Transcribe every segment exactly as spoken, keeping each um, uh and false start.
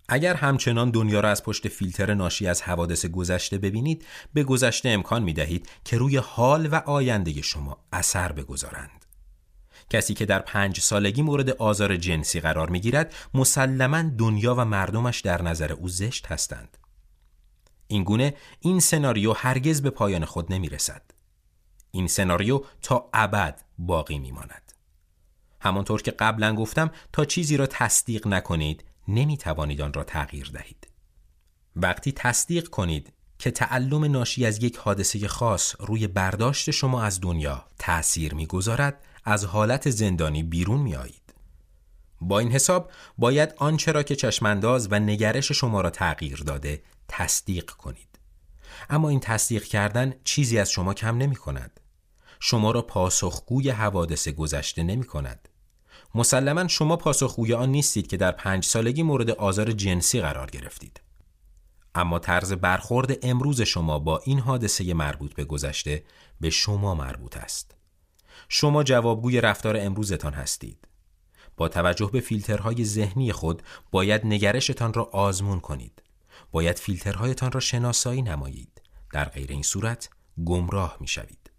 اگر همچنان دنیا را از پشت فیلتر ناشی از حوادث گذشته ببینید، به گذشته امکان می دهید که روی حال و آینده شما اثر بگذارند. کسی که در پنج سالگی مورد آزار جنسی قرار می گیرد، مسلماً دنیا و مردمش در نظر او زشت هستند. این گونه این سناریو هرگز به پایان خود نمی رسد. این سناریو تا ابد باقی می ماند. همانطور که قبلا گفتم، تا چیزی را تصدیق نکنید نمی توانید آن را تغییر دهید. وقتی تصدیق کنید که تعلم ناشی از یک حادثه خاص روی برداشت شما از دنیا تأثیر می گذارد، از حالت زندانی بیرون می آیید. با این حساب باید آنچه را که چشمانداز و نگرش شما را تغییر داده تصدیق کنید. اما این تصدیق کردن چیزی از شما کم نمی کند. شما را پاسخگوی حوادث گذشته نمی کند. مسلماً شما پاسخگوی آن نیستید که در پنج سالگی مورد آزار جنسی قرار گرفتید. اما طرز برخورد امروز شما با این حادثه مربوط به گذشته به شما مربوط است. شما جوابگوی رفتار امروزتان هستید. با توجه به فیلترهای ذهنی خود باید نگرشتان را آزمون کنید. باید فیلترهایتان را شناسایی نمایید. در غیر این صورت گمراه می شوید.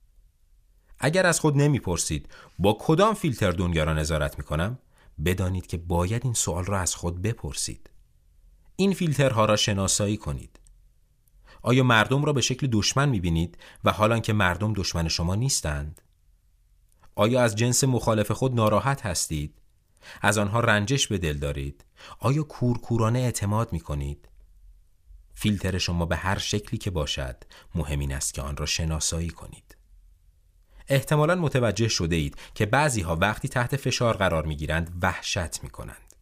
اگر از خود نمی پرسید با کدام فیلتر دنیا را نظارت می کنم، بدانید که باید این سوال را از خود بپرسید. این فیلترها را شناسایی کنید. آیا مردم را به شکل دشمن می بینید و حالان که مردم دشمن شما نیستند؟ آیا از جنس مخالف خود ناراحت هستید؟ از آنها رنجش به دل دارید؟ آیا کورکورانه اعتماد می کنید؟ فیلتر شما به هر شکلی که باشد، مهم این است که آن را شناسایی کنید. احتمالاً متوجه شده اید که بعضی ها وقتی تحت فشار قرار می گیرند وحشت می کنند.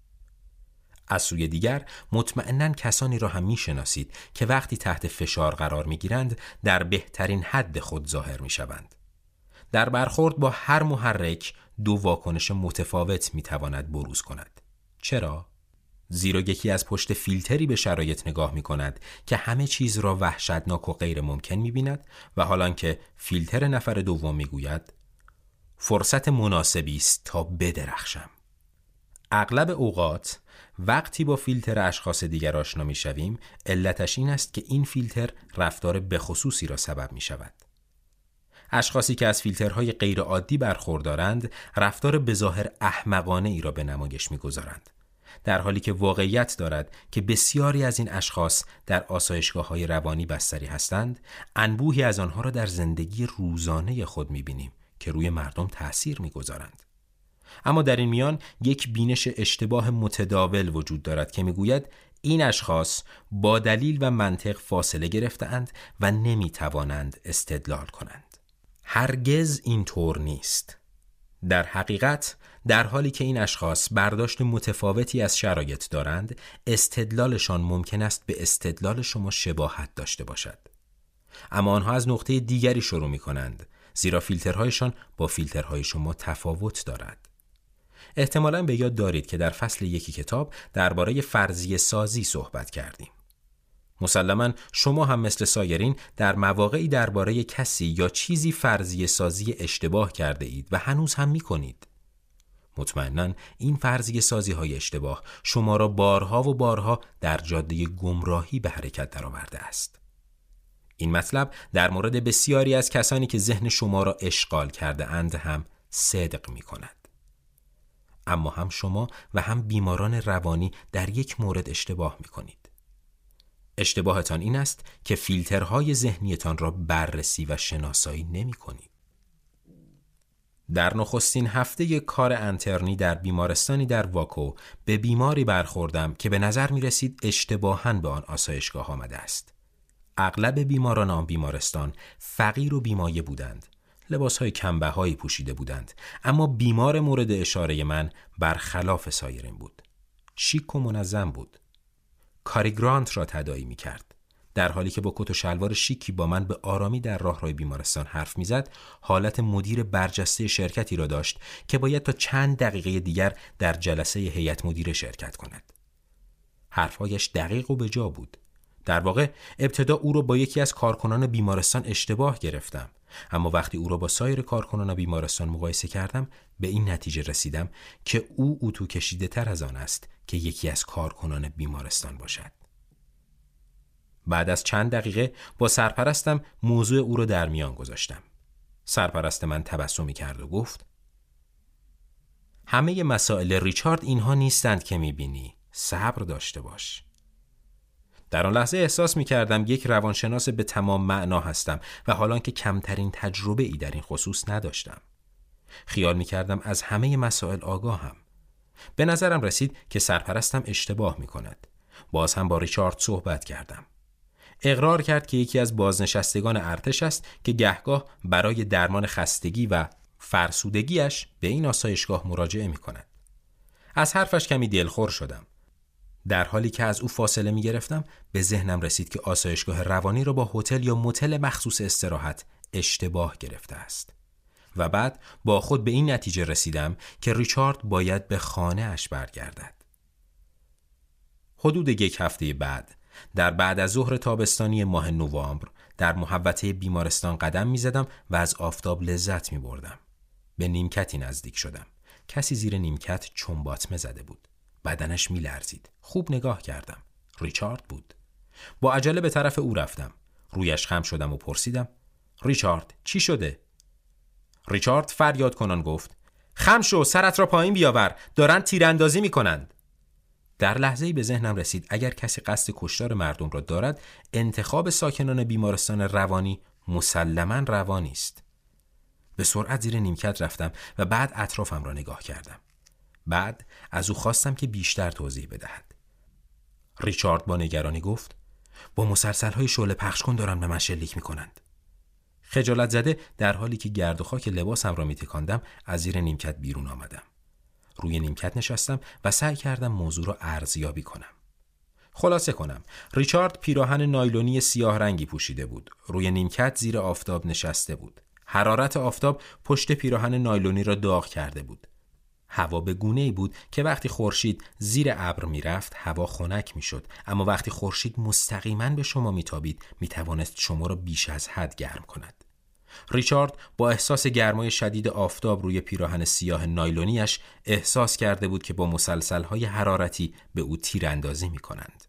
از سوی دیگر مطمئناً کسانی را هم می شناسید که وقتی تحت فشار قرار می گیرند در بهترین حد خود ظاهر می شوند. در برخورد با هر محرک دو واکنش متفاوت می تواند بروز کند. چرا؟ زیرا یکی از پشت فیلتری به شرایط نگاه می کند که همه چیز را وحشتناک و غیر ممکن می بیند و حالان که فیلتر نفر دوم می گوید فرصت مناسبی است تا بدرخشم. اغلب اوقات وقتی با فیلتر اشخاص دیگر آشنا می شویم، علتش این است که این فیلتر رفتار بخصوصی را سبب می شود. اشخاصی که از فیلترهای غیر عادی برخوردارند، رفتار بظاهر احمقانه ای را به نمایش می گذارند. در حالی که واقعیت دارد که بسیاری از این اشخاص در آسایشگاه‌های روانی بستری هستند، انبوهی از آنها را در زندگی روزانه خود می‌بینیم که روی مردم تأثیر می‌گذارند. اما در این میان یک بینش اشتباه متداول وجود دارد که می‌گوید این اشخاص با دلیل و منطق فاصله گرفته‌اند و نمی‌توانند استدلال کنند. هرگز اینطور نیست. در حقیقت در حالی که این اشخاص برداشت متفاوتی از شرایط دارند، استدلالشان ممکن است به استدلال شما شباهت داشته باشد. اما آنها از نقطه دیگری شروع می کنند، زیرا فیلترهایشان با فیلترهای شما تفاوت دارد. احتمالاً به یاد دارید که در فصل یکی کتاب درباره فرضیه سازی صحبت کردیم. مسلماً شما هم مثل سایرین در مواقعی درباره کسی یا چیزی فرضیه سازی اشتباه کرده اید و هنوز هم می کنید. مطمئناً این فرضیه سازی های اشتباه شما را بارها و بارها در جاده گمراهی به حرکت درآورده است. این مطلب در مورد بسیاری از کسانی که ذهن شما را اشغال کرده اند هم صدق می کند. اما هم شما و هم بیماران روانی در یک مورد اشتباه می کنید. اشتباهتان این است که فیلترهای ذهنیتان را بررسی و شناسایی نمی کنید. در نخستین هفته کار انترنی در بیمارستانی در واکو به بیماری برخوردم که به نظر می رسید اشتباهاً به آن آسایشگاه آمده است. اغلب بیماران آن بیمارستان فقیر و بیمایه بودند. لباسهای کمبهایی پوشیده بودند، اما بیمار مورد اشاره من برخلاف سایرین بود. شیک و منظم بود. کاری گرانت را تداعی می کرد. در حالی که با کت و شلوار شیکی با من به آرامی در راهروی بیمارستان حرف می زد، حالت مدیر برجسته شرکتی را داشت که باید تا چند دقیقه دیگر در جلسه هیئت مدیره شرکت کند. حرفهایش دقیق و بجا بود. در واقع ابتدا او را با یکی از کارکنان بیمارستان اشتباه گرفتم، اما وقتی او را با سایر کارکنان بیمارستان مقایسه کردم به این نتیجه رسیدم که او اتو کشیده تر از آن است که یکی از کارکنان بیمارستان باشد. بعد از چند دقیقه با سرپرستم موضوع او را در میان گذاشتم. سرپرست من تبسمی کرد و گفت: همه مسائل ریچارد اینها نیستند که میبینی. صبر داشته باش. در آن لحظه احساس میکردم یک روانشناس به تمام معنا هستم و حالان که کمترین تجربه ای در این خصوص نداشتم. خیال میکردم از همه مسائل آگاهم. به نظرم رسید که سرپرستم اشتباه میکند. باز هم با ریچارد صحبت کردم. اقرار کرد که یکی از بازنشستگان ارتش است که گهگاه برای درمان خستگی و فرسودگیش به این آسایشگاه مراجعه میکند. از حرفش کمی دلخور شدم. در حالی که از او فاصله می گرفتم به ذهنم رسید که آسایشگاه روانی را با هتل یا موتل مخصوص استراحت اشتباه گرفته است. و بعد با خود به این نتیجه رسیدم که ریچارد باید به خانه اش برگردد. حدود یک هفته بعد در بعد از ظهر تابستانی ماه نوامبر در محوطه بیمارستان قدم می زدم و از آفتاب لذت می بردم. به نیمکتی نزدیک شدم. کسی زیر نیمکت چنباتمه زده بود. بدنش می لرزید. خوب نگاه کردم. ریچارد بود. با عجله به طرف او رفتم. رویش خم شدم و پرسیدم: ریچارد چی شده؟ ریچارد فریاد کنان گفت: خم شو، سرت را پایین بیاور، دارن تیراندازی می کنند. در لحظه‌ای به ذهنم رسید اگر کسی قصد کشتار مردم را دارد، انتخاب ساکنان بیمارستان روانی مسلماً روانی است. به سرعت زیر نیمکت رفتم و بعد اطرافم را نگاه کردم. بعد از او خواستم که بیشتر توضیح بدهد. ریچارد با نگرانی گفت: با مسلسل‌های شعله پخش کن دارم نمن شلیک می‌کنند. خجالت زده در حالی که گرد و خاک لباسم را می‌تکاندم از زیر نیمکت بیرون آمدم. روی نیمکت نشستم و سعی کردم موضوع را ارزیابی کنم. خلاصه کنم، ریچارد پیراهن نایلونی سیاه رنگی پوشیده بود. روی نیمکت زیر آفتاب نشسته بود. حرارت آفتاب پشت پیراهن نایلونی را داغ کرده بود. هوا به گونه‌ای بود که وقتی خورشید زیر ابر میرفت هوا خنک میشد، اما وقتی خورشید مستقیما به شما میتابید میتوانست شما را بیش از حد گرم کند. ریچارد با احساس گرمای شدید آفتاب روی پیراهن سیاه نایلونیش احساس کرده بود که با مسلسل‌های حرارتی به او تیراندازی میکنند.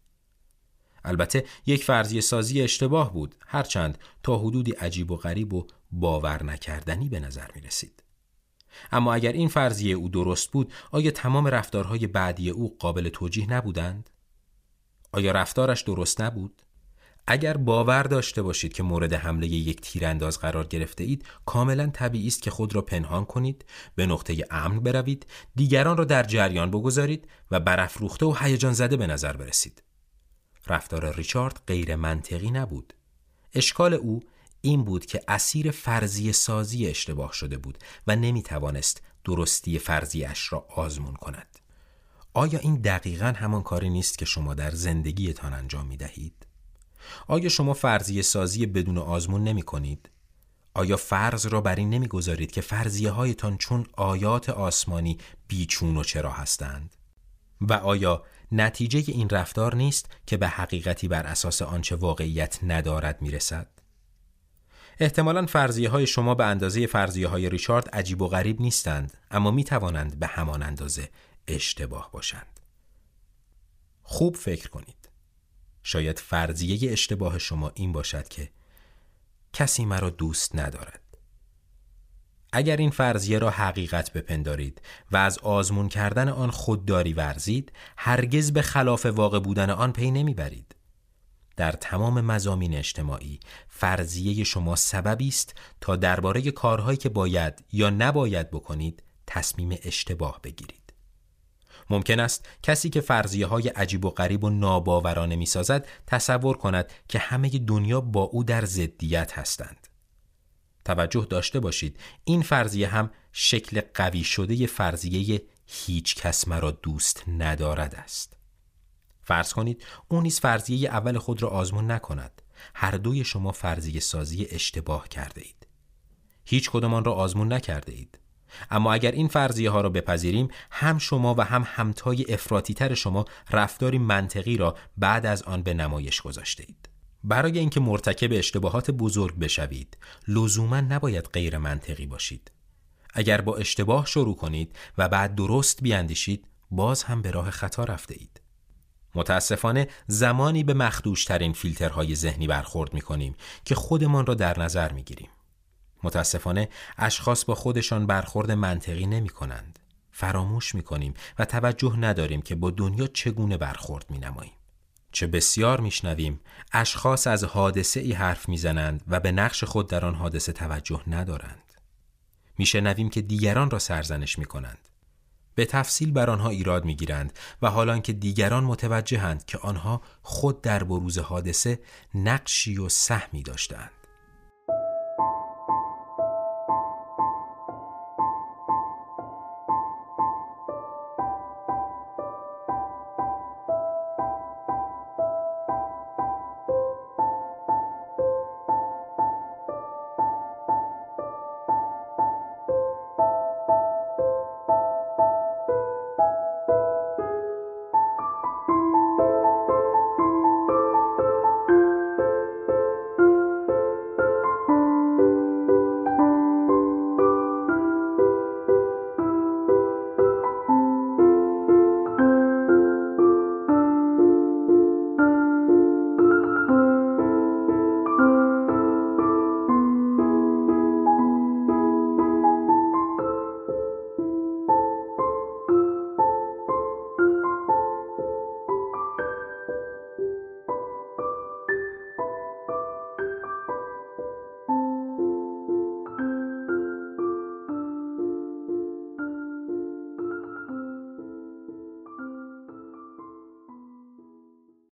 البته یک فرضیه سازی اشتباه بود، هرچند تا حدودی عجیب و غریب و باور نکردنی به نظر می رسید. اما اگر این فرضیه او درست بود، آیا تمام رفتارهای بعدی او قابل توجیه نبودند؟ آیا رفتارش درست نبود؟ اگر باور داشته باشید که مورد حمله یک تیرانداز قرار گرفته اید، کاملا طبیعی است که خود را پنهان کنید، به نقطه امن بروید، دیگران را در جریان بگذارید و برافروخته و هیجان زده به نظر برسید. رفتار ریچارد غیر منطقی نبود. اشکال او این بود که اسیر فرضیه سازی اشتباه شده بود و نمی توانست درستی فرضیه‌اش را آزمون کند. آیا این دقیقاً همان کاری نیست که شما در زندگیتان انجام می دهید؟ آیا شما فرضیه سازی بدون آزمون نمی کنید؟ آیا فرض را بر این نمی گذارید که فرضیه هایتان چون آیات آسمانی بیچون و چرا هستند؟ و آیا نتیجه این رفتار نیست که به حقیقتی بر اساس آنچه واقعیت ندارد می رسد؟ احتمالاً فرضیه های شما به اندازه فرضیه های ریچارد عجیب و غریب نیستند، اما می توانند به همان اندازه اشتباه باشند. خوب فکر کنید. شاید فرضیه اشتباه شما این باشد که کسی مرا دوست ندارد. اگر این فرضیه را حقیقت بپندارید و از آزمون کردن آن خودداری ورزید، هرگز به خلاف واقع بودن آن پی نمیبرید. در تمام مضامین اجتماعی فرضیه شما سببی است تا درباره کارهایی که باید یا نباید بکنید تصمیم اشتباه بگیرید. ممکن است کسی که فرضیه های عجیب و غریب و ناباورانه می سازد تصور کند که همه دنیا با او در ضدیت هستند. توجه داشته باشید، این فرضیه هم شکل قوی شده فرضیه هیچ کس مرا دوست ندارد است. فرض کنید اون نیز فرضیه اول خود را آزمون نکند. هر دوی شما فرضیه سازی اشتباه کرده اید. هیچ کدام آن را آزمون نکرده اید. اما اگر این فرضیه ها را بپذیریم، هم شما و هم همتای افراطی تر شما رفتاری منطقی را بعد از آن به نمایش گذاشته اید. برای اینکه مرتکب اشتباهات بزرگ بشوید، لزوما نباید غیر منطقی باشید. اگر با اشتباه شروع کنید و بعد درست بیاندیشید، باز هم به راه خطا رفته اید. متاسفانه زمانی به مخدوشترین فیلترهای ذهنی برخورد می‌کنیم که خودمان را در نظر می‌گیریم. متاسفانه اشخاص با خودشان برخورد منطقی نمی‌کنند. فراموش می‌کنیم و توجه نداریم که با دنیا چگونه برخورد می‌نماییم. چه بسیار میشنویم اشخاص از حادثه ای حرف میزنند و به نقش خود در آن حادثه توجه ندارند. میشنویم که دیگران را سرزنش میکنند. به تفصیل بر آنها ایراد میگیرند و حالان که دیگران متوجهند که آنها خود در بروز حادثه نقشی و سهمی داشتند.